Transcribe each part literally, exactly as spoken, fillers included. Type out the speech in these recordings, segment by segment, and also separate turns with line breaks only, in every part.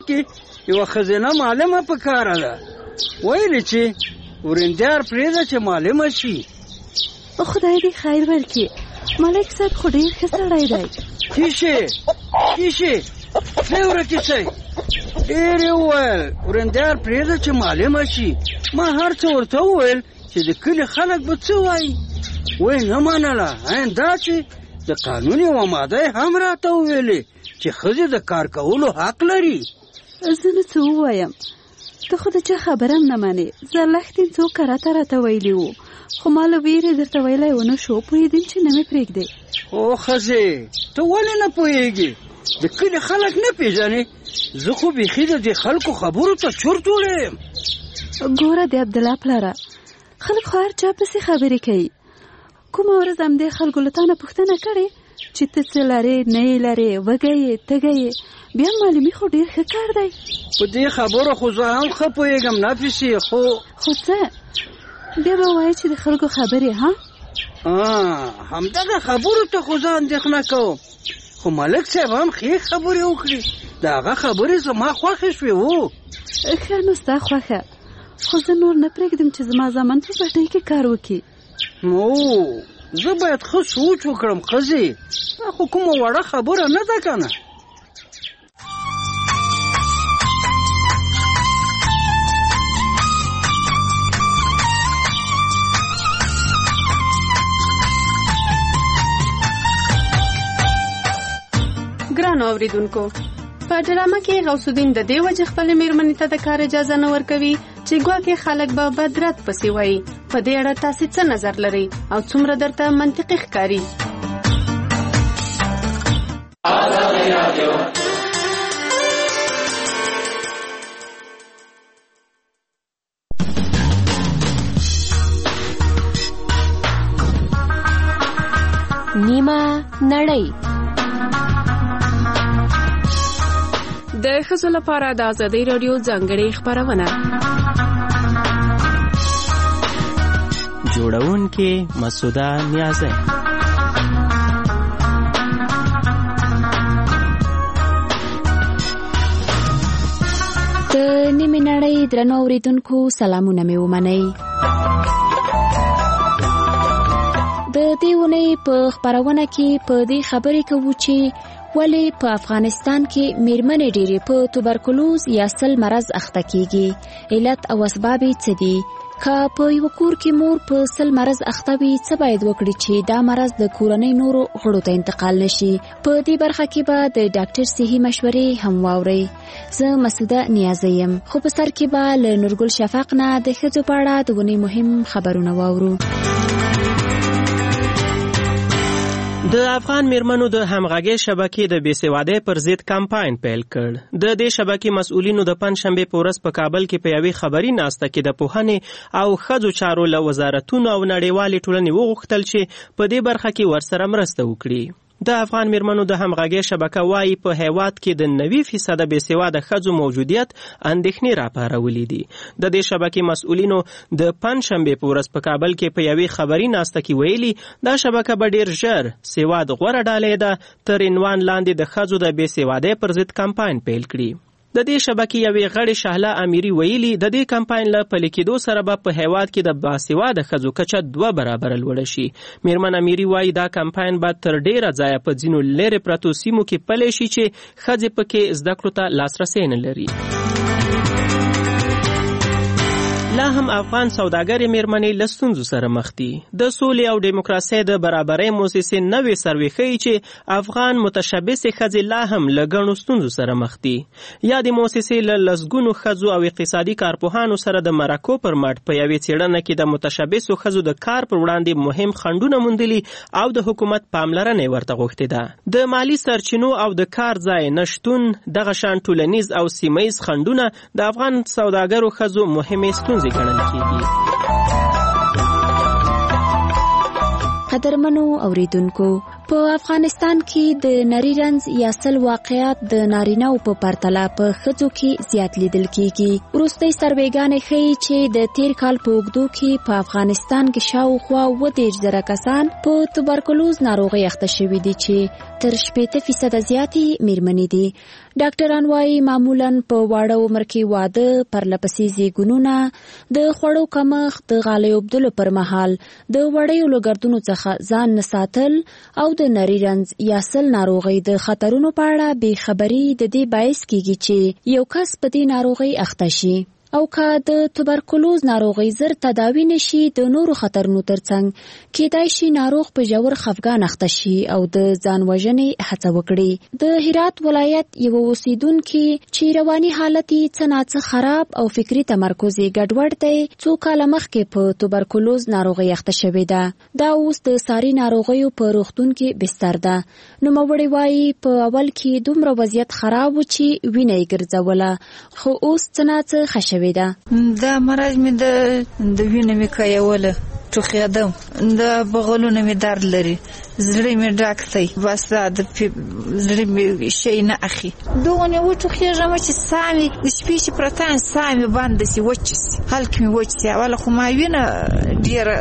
کې یوه ښځینه معلمه په کاره ده. ویلې چې ورندیار پرېږده چې معلمه شي.
خدای دې خیر ورکړي. ملک صاحب خو ډېر ښه سړی دی.
کیشې کیشې ځای ورکې شئ. ډېر یې وویل ورندیار پرېږده چې معلمه شي. ما هر څه ورته وویل چې د کلي خلک به څه وایي. وایي نه منله. عین دا چې د قانون یوه ماده هم راته وویلې چې ښځې د کار کولو حق لري.
زه نو څه ووایم؟ ته خو د چا خبره هم نه منې. زرلښتین څو کراته راته ویلي وو، خو ما له ویرې درته ویلی ونه شو. پوهېدم چې نه مې پرېږدې.
او ښځې ته ولې نه پوهېږې؟ د کلي خلک نه پېژنې؟ زه خو بیخي د دې خلکو خبرو ته چورت وړی یم.
ګوره د عبدالله پلاره، خلک خو هر چا پسې خبرې کوي. کومه ورځ همدې خلکو له تا نه پوښتنه کړې چې ته څه لرې نه یې لرې، وږی یې تږی یې؟ بیا معلمي خو ډېر ښه کار دی.
په دې خبرو خو زه هم ښه پوهېږم نفیسې. خو
خو څه بیا به وایې چې د خلکو خبرې ها
همدغه خبرو ته خو زه اندېښنه کوم. خو ملک صاحب هم ښې خبرې وکړي. د هغه خبرې زما خوښې شوې وو.
ښه نو ستا خوښه، خو زه نور نه پرېږدم چې زما زامن په پټۍ کې کار وکړي.
نو زه باید ښه سوچ وکړم ښځې. دا خو کومه وړه خبره نه ده که نه.
ګرانو اوریدونکو، په ډرامه کې غوث الدین د دې وجه خپلې مېرمنې ته د کار اجازه نه ورکوي چې ګواکې خلک به بدرت پسې وایي. په دې اړه تاسې څه نظر لرئ او څومره درته منطقي ښکاري؟
نیمه نړۍ
د ښځو لپاره د ازادۍ راډیو ځانګړې خپرونه.
جوړونکې مسعوده نیازی.
د نیمې نړۍ درنو اوریدونکو سلامونه مې ومنئ. د دې اونۍ په خپرونه کې په دې خبرې کوو چې ولې په افغانستان کې میرمنې ډېرې په توبرکلوز یا سل مرض اخته کیږي. علت او اسباب یې څه دي؟ که په یو کور کې مور په سل مرض اخته وي، څه باید وکړي چې دا مرض د کورنۍ نورو غړو ته انتقال نشي؟ په دې برخه کې به د ډاکټر صحي مشورې هم واورئ. زه مسعوده نیازی یم، خو په سر کې به له نورګل شفق نه د ښځو په اړه د ونې مهم خبرونه واورو.
د افغان میرمنو د همغږۍ شبکې د بېسوادۍ پر ضد کمپاین پیل کړ. د دې شبکې مسؤلینو د پنجشنبې په ورځ په کابل کې په یوې خبري ناسته کې د پوهنې او ښځو چارو له وزارتونو او نړیوالې ټولنې وغوښتل چې په دې برخه کې ورسره مرسته وکړي. د افغان میرمنو د همغږۍ شبکه وايي په هیواد کې د نوي فیصده بېسواده ښځو موجودیت اندېښنې راپارولې دي. د دې شبکې مسؤلینو د پنجشنبې په ورځ په کابل کې په یوې خبري ناسته کې ویلي دا شبکه به ډېر ژر سواد غوره ډالۍ ده تر عنوان لاندې د ښځو د بېسوادۍ پر ضد کمپاین پیل کړي. د دې شبکې یوې غړې شهله امیري ویلي د دې کمپاین له پلي کېدو سره به په هیواد کې د باسواده ښځو کچه دوه برابره لوړه شي. میرمن امیري وایي دا کمپاین به تر ډېره ځایه په ځینو لرې پرتو سیمو کې پلی شي چې ښځې پکې زده کړو ته لاسرسی نه لري. لا هم افغان سوداګرې میرمنې له ستونزو سره مخ دي. د سولې او ډیموکراسۍ د برابرۍ موسسې نوې سروې ښیي چې افغان متشبثې ښځې لا هم له ګڼو ستونزو سره مخ دي. یا د موسسې له لسګونو ښځو او اقتصادي کارپوهانو سره د مرکو پر مټ په یوې څېړنه کې د متشبثو ښځو د کار پر وړاندې مهم خنډونه موندلي او د حکومت پاملرنه ورته غوښتې ده. د مالی سرچینو او د کار ځای نشتون دغه شان ټولنیز او سیمهییز خنډونه د افغان سوداګرو ښځو مهمې ستونزې ګڼل کېږي.
قدرمنو اوریدونکو، په افغانستان کې د نری رنځ یا سل واقعیات د نارینه‌و په پرتله په ښځو کې زیات لیدل کیږي. وروستۍ سروېګانې ښیي چې د تیر کال په اوږدو کې په افغانستان کې شاوخوا اووه دېرش زره کسان په توبرکلوز ناروغۍ اخته شوي دي چې تر شپېته فیصده زیاتې میرمنې دي. ډاکټران وايي معمولاً په واړه عمر کې واده، پرلپسې زیږونونه، د خوړو کمښت، د غالۍ اوبدلو پر مهال د وړیو له ګردونو څخه ځان نه ساتل او د نری رنځ یا سل ناروغۍ د خطرونو په اړه بې خبري د دې باعث کیږي چې یو کس په دې ناروغۍ اخته شي. او که د توبرکلوز ناروغۍ زر تداوی نشي، د نورو خطرونو ترڅنګ کېدای شي ناروغ په ژور خفګان اخته شي او د ځان وژنې هڅه وکړي. د هرات ولایت یو اوسیدونکي چې رواني حالت یې څه ناڅه خراب او فکري تمرکز یې ګډوډ دی، څو کاله مخکې په توبرکلوز ناروغۍ اخته شوې ده. دا اوس د ساري ناروغیو په روغتون کې بستر ده. نوموړی وایي په اول کې دومره وضعیت خراب و چې وینه یې ګرځوله، خو اوس څه ناڅه ښه شوې ده.
دا مرض مې د د وینې مې کایوله، ټوخېدم، د بغلونو مې درد لري، زړه مې ډاک دی، بس دا د زړه مې شی نه اخي. دغونې وټوخېږم چې ساه مې د شپې چې پرته یم ساه مې بنده سي، وچه سي، هلک مې وچ سي. اوله خو ما وینه ډېره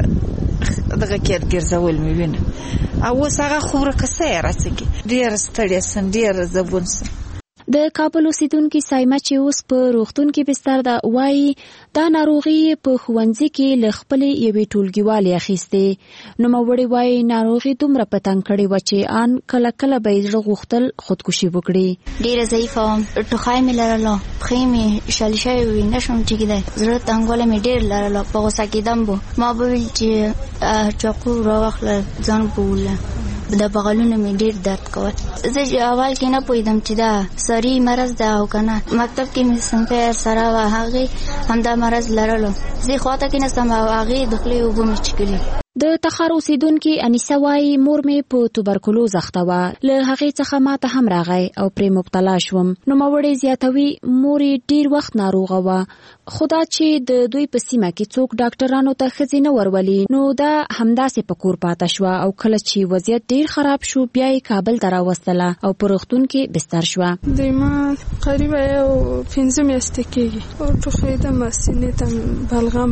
دغه کې ګرځول مې وینه، او اوس هغه خو ورکه سوې راڅکې، ډېره ستړې سم، ډېره زبون سم.
د کابل اوسیدونکي سایمه چې اوس په روغتون کې بستر ده وایي دا ناروغي په ښوونځي کې له خپلې یوې ټولګیوالې اخیستې. نوموړې وایي ناروغي دومره په تنګ کړې وه چې ان کله کله به یې زړه غوښتل خودکشي وکړي.
ډېره ضعیفه وم، ټوخی مې لرله، پښې مې شلې شوې وې، نه شوم ټیکېدی، زړه تنګوالی مې ډېر لرله، په غوسه کېدم به. ما به ویل چې چاقو راواخله ځان به ووله، د بغلونو مې ډېر درد کول. زه اول کې نه پوهېدم چې دا ساري مرض ده او که نه. مکتب کې مې صنفه سره وه، هغې همدا مرض لرلو. زه خواته کېناستم او هغې د خولې اوبه مې چښلې.
د تخار اوسیدونکي انیسه وایي مور مې په توبرکلوز اخته وه، له هغې څخه ماته هم راغی او پرې مبتلا شوم. نوموړی زیاتوي مور یې ډېر وخت ناروغه وه، خو دا چې د دوی په سیمه کې څوک ډاکټرانو ته ښځې نه ورولي، نو دا همداسې په کور پاته شوه او کله چې وضعیت ډېر خراب شو بیا یې کابل ته راوستله او په روغتون کې بستر شوه.
د ما قریبه یو پنځه میاشتې کېږي او ټوخېدم، سینې ته بلغم،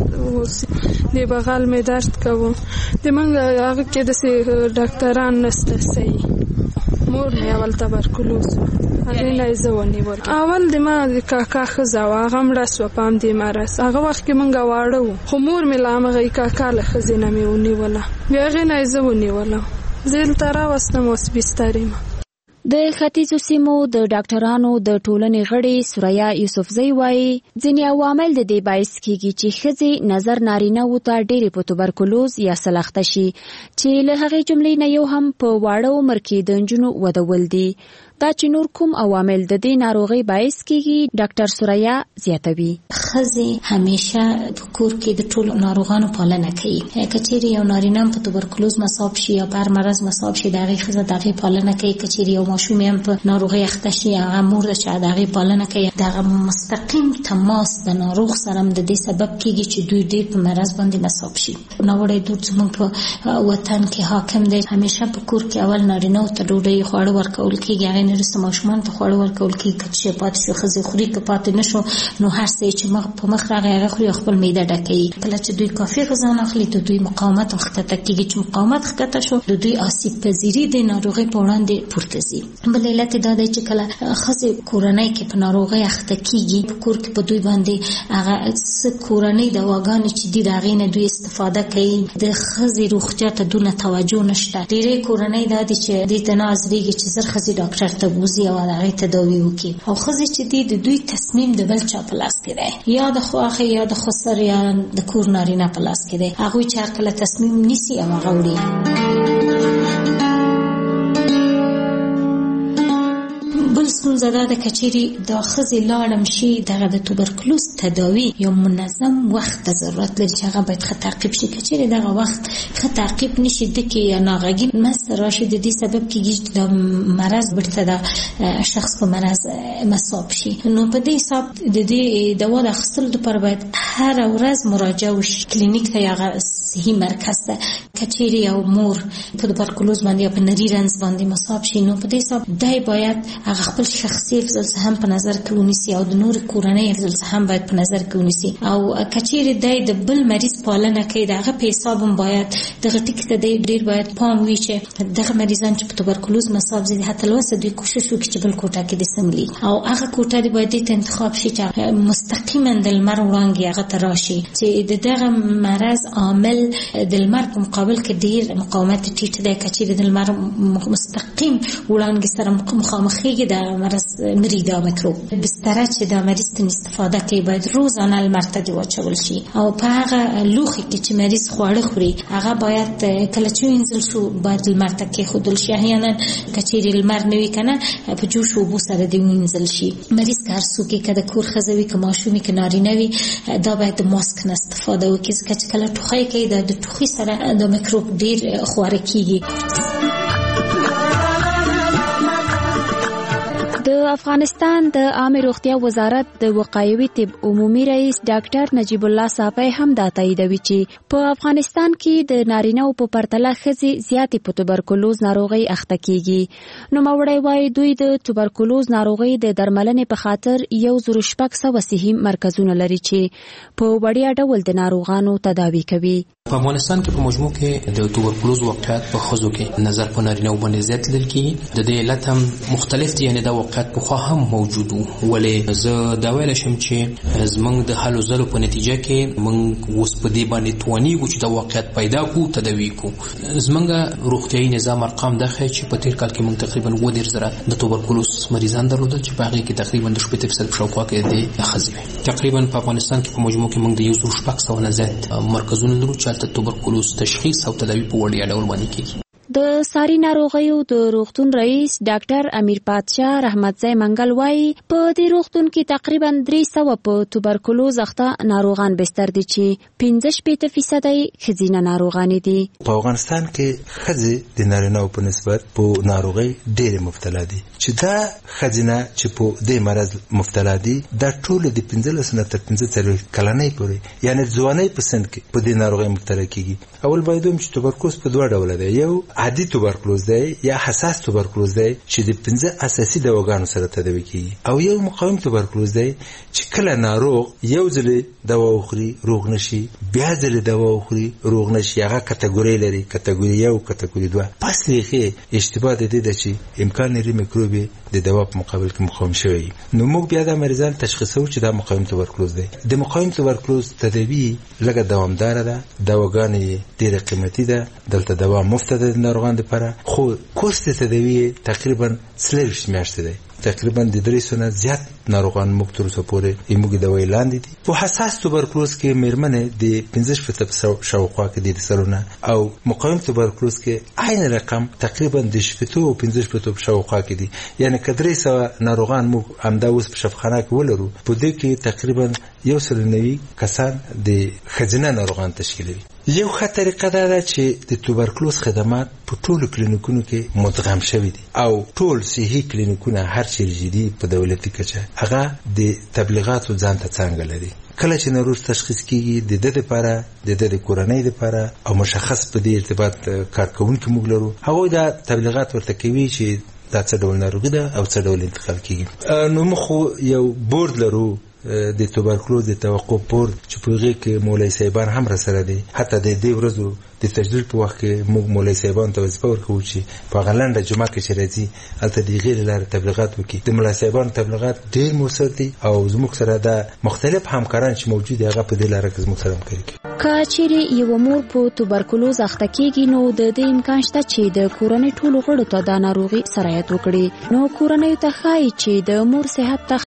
د بغل مې درد کوي. د منګ هغه کې داسې ډاکټران نشته صحیح. مور مې اول تبرکلوز هغې نه یې زه ونیول. اول د ما د کاکا ښځه وه، هغه مړه سوه په همدې مرض. هغه وخت کې موږ واړه وو، خو مور مې له همغې کاکا له ښځې نه مې ونیوله، بیا هغې نه یې زه ونیولم، زه یې دلته راوستم، اوس بستر یم.
د ختیځو سیمو د ډاکټرانو د ټولنې غړي سوریا یوسفزۍ وایي ځینې عوامل د دې باعث کیږي چې ښځې نظر نارینه‌وو ته ډېرې په توبرکلوز یا سل اخته شي، چې له هغې جملې نه یو هم په واړه عمر کې د نجونو ودول دي. دا چې نور کوم عوامل د دې ناروغۍ باعث کیږي ډاکټر سوریا زیاتوي.
ښځې همیشه په کور کې د ټولو ناروغانو پالنه کوي. که چیرې یو نارینه په توبرکلوز مصاب شي یا په هر مرض مصاب شي، د هغې ښځه د هغې پالنه کوي. که چیرې یو ماشوم هم په ناروغۍ اخته شي، هغه مور ده چې د هغې پالنه کوي. دغه مستقیم تماس د ناروغ سره هم د دې سبب کیږي چې دوی ډېر په مرض باندې مصاب شي. ناوړی دود زموږ په وطن کې حاکم دی. همیشه په کور کې اول نارینه‌و ته ډوډۍ خواړه ورکول کېږي، هغې نه وروسته ماشومانو ته خواړه ورکول کېږي. که څه پاتې شو ښځې خوري، که پاتې نه شو نو هر څه چې مخ په مخ راغی هغه خوري او خپل معده ډکوي. کله چې دوی کافي غذا نه اخلي د دوی مقاومت هم ښکته کېږي. چې مقاومت ښکته شو د دوی آسیب پذیري د ناروغۍ په وړاندې پورته ځي. بل علت دا دی چې کله ښځې کورنۍ کې په ناروغۍ اخته کېږي، په کور کې په دوی باندې هغه څه کورنۍ دواګانې چې دي د هغې نه دوی استفاده کوي. د ښځې روغتیا ته دونه توجه نشته. ډېرې کورنۍ دا دي چې دې ته نه حاضرېږي چې زر ښځې ډاکټر ته بوځي او د هغې تداوي وکړي. او ښځې چې دي د دوی تصمیم د بل چا په لاس کې دی، یا د خواښې یا د خسر یا د کور نارینه په لاس کې دی. هغوی چې هر کله تصمیم نیسي او هغه وړي. بل ستونزه دا ده که چیرې دا ښځې لاړم شي، دغه د توبرکلوز تداوي یو منظم وخت ته ضرورت لري چې هغه باید ښه تعقیب شي. که چیرې دغه وخت ښه تعقیب نشي، د کې یا ناغږي منځته راشي، د دې سبب کېږي چې دا مرض بیرته د شخص په مرض مصاب شي. نو په دې حساب د دې دوا د اخیستلو لپاره باید هره ورځ مراجعه وشي کلینیک ته یا صحي مرکز ته. که کچيري او مور په توبرکلوز باندې په نری رنځ باندې مصاب شي نو په دې حساب دای باید هغه خپل شخصي افضل هم په نظر کې ونیسي او د نور کورنۍ افضل هم باید په نظر کې ونیسي او کچيري دای د بل مریض پالنه کوي دغه په حساب باید دغه ټکی ته ډیر باید پام وي چې دغه مریضان چې په توبرکلوز مصاب دي حتی لوسه دوی کوشش وکړي چې بل کوټه کې د سملي او هغه کوټه دی باید د انتخاب شي چې مستقیما د لمر وړانګې هغه ته راشي چې دغه مرض عامل د لمر په مقابل کې ډیر مقاومت ټیټ دی کچې د لمر مستقیم وړانګې سره مخامخېږي د مرض مري دا میکروب بستر چې د مریض ته استفاده کوي باید روزانه لمر ته دی واچول شي او په هغه لوښي کې چې مریض خواړه خوري هغه باید کله چې وینځل شو باید لمر ته کېښودل شي احیانا کچې لمر نه وي کنه په جوش اوبو سره دی وینځل شي مریض که هر څوک که د کور ښځه وي که ماشوم وي که نارینه وي دا باید د ماسک نه استفاده وکړي ځکه چې کله ټوخی کوي د ټوخي سره د میکروب ډیر خواره کیږي.
د افغانستان د عامه روغتیا وزارت د وقایوي طب عمومي رئیس ډاکټر نجیب الله صافی هم دا تاییدوي چې په افغانستان کې د نارینه او په پرتله ښځې زیاتې په توبرکلوز ناروغۍ اخته کیږي. نو موړی وایي دوی د توبرکلوز ناروغۍ د درملنې په خاطر یو زر شپږ سوه صحي مرکزونه لري چې په وړیا ډول د ناروغانو تداوي کوي.
په افغانستان کې په مجموع کې د توبرکلوز واقعیت په ښځو کې نظر په نارینه باندې زیات لیدل کیږي. د دې علت هم مختلف دي، یعنې دا واقعیت پخوا هم موجود و، ولې زه دا ویلی شم چې زموږ د هلو ځلو په نتیجه کې موږ اوس په دې باندې توانیږو چې دا واقعیت پیدا کړو، تداوي کړو. زموږ روغتیایي نظام ارقام دا ښیي چې په تېر کال کې موږ تقریبا اووه دېرش زره د توبرکلوز مریضان درلودل چې په هغې کې تقریبا د شپېته فیصد په شاوخوا کې د ښځې وې. تقریبا په افغانستان کې په مجموع کې موږ د یو زر شپږ سوه نه زیات مرکزونه لرو چې هلته توبرکلوز تشخیص او تداوی په وړیا ډول باندې کیږي.
د ساري ناروغیو د روغتون رئیس ډاکټر امیر پادشاه رحمتزی منګل وایي په دې روغتون کې تقریبا درې سوه په توبرکلوز اخته ناروغان بستر دي چې پنځه شپېته فیصد یې ښځینه ناروغانې دي.
په افغانستان کې ښځې د نارینه‌و په نسبت په ناروغۍ ډېرې مبتلا دي، چې دا ښځینه چې په دې مرض مبتلا دي دا ټول د پنځلس نه تر پنځه څلوېښت کلنۍ پورې یعنې ځوانۍ په سن کې په دې ناروغۍ مبتلا کیږي. اول باید ووایم چې توبرکلوز په دوه ډوله دی، یو عادي توبرکلوز دی یا حساس توبرکلوز دی چې د پنځه اساسي دواګانو سره تداوي کیږي، او یو مقاوم توبرکلوز دی چې کله ناروغ یو ځل دوا وخوري روغ نشي، بیا ځل دوا وخوري روغ نشي. هغه کټګوري لري، کټګوري یو کټګوري دوه. پس لري اشتباه د دې چې امکان لري میکروب د دوا په مقابل کې مقاوم شوی. نو موږ بیا د مریضان تشخیصو چې دا مقاوم توبرکلوز دی. د مقاوم توبرکلوز تداوی لږه دوامدار ده، دواګانې ډېره قیمتي ده، دلته دوا مفت ده د ناروغانو لپاره، خو کورس تداوی تقریبا څلېرویشت میاشتې دی. تقریبا د درې سوه نه زیات ناروغان موږ تر اوسه پورې زموږ دوایي لاندې دي. په حساس توبرکلوز کې مېرمنې د پنځه شپېته شاوخوا کې دي د سرونه، او مقاوم توبرکلوز کې عین رقم تقریبا د شپېتو او پنځه شپېتو شاوخوا کې دي. یعنې که درې سوه ناروغان موږ همدا اوس په شفاخانه کې ولرو، په دې کې تقریبا یو سل نوي کسان د ښځینه ناروغان تشکیلوي. یو ښه طریقه دا ده چې د توبرکلوز خدمات په ټولو کلینیکونو کې مدغم شوي دي، او ټول صحي کلینیکونه هر چیرې دي په دولتي کچه هغه د تبلیغاتو ځان ته څانګه لري. کله چې ناروغ تشخیص کیږي د ده لپاره، د ده د کورنۍ لپاره، او مشخص په دې ارتباط کارکوونکي موږ لرو، هغوی دا تبلیغات ورته کوي چې دا څه ډول ناروغي ده او څه ډول انتقال کیږي. نو موږ خو یو بورډ لرو د توبرکلوز د توقف بورډ چې په هغې کې مولوي صاحبان هم راسره دي. حتی د دې ورځو د تجدید په وخت کې موږ مولوي صاحبانو ته وظیفه ورکوو چې په هغه لنډه جمعه کې چې راځي هلته د هغې له لارې تبلیغات وکړي. د مولوي صاحبانو تبلیغات ډېر مؤثر دي، او زموږ سره دا مختلف همکاران چې موجود دي هغه په دې لاره کې زموږ سره همکاري کوي.
که چیرې یوه مور په توبرکلوز اخته کیږي نو د دې امکان شته چې د کورنۍ ټولو غړو ته دا ناروغي سرایت وکړي. نو کورنیو ته ښایي چې د مور صحت ته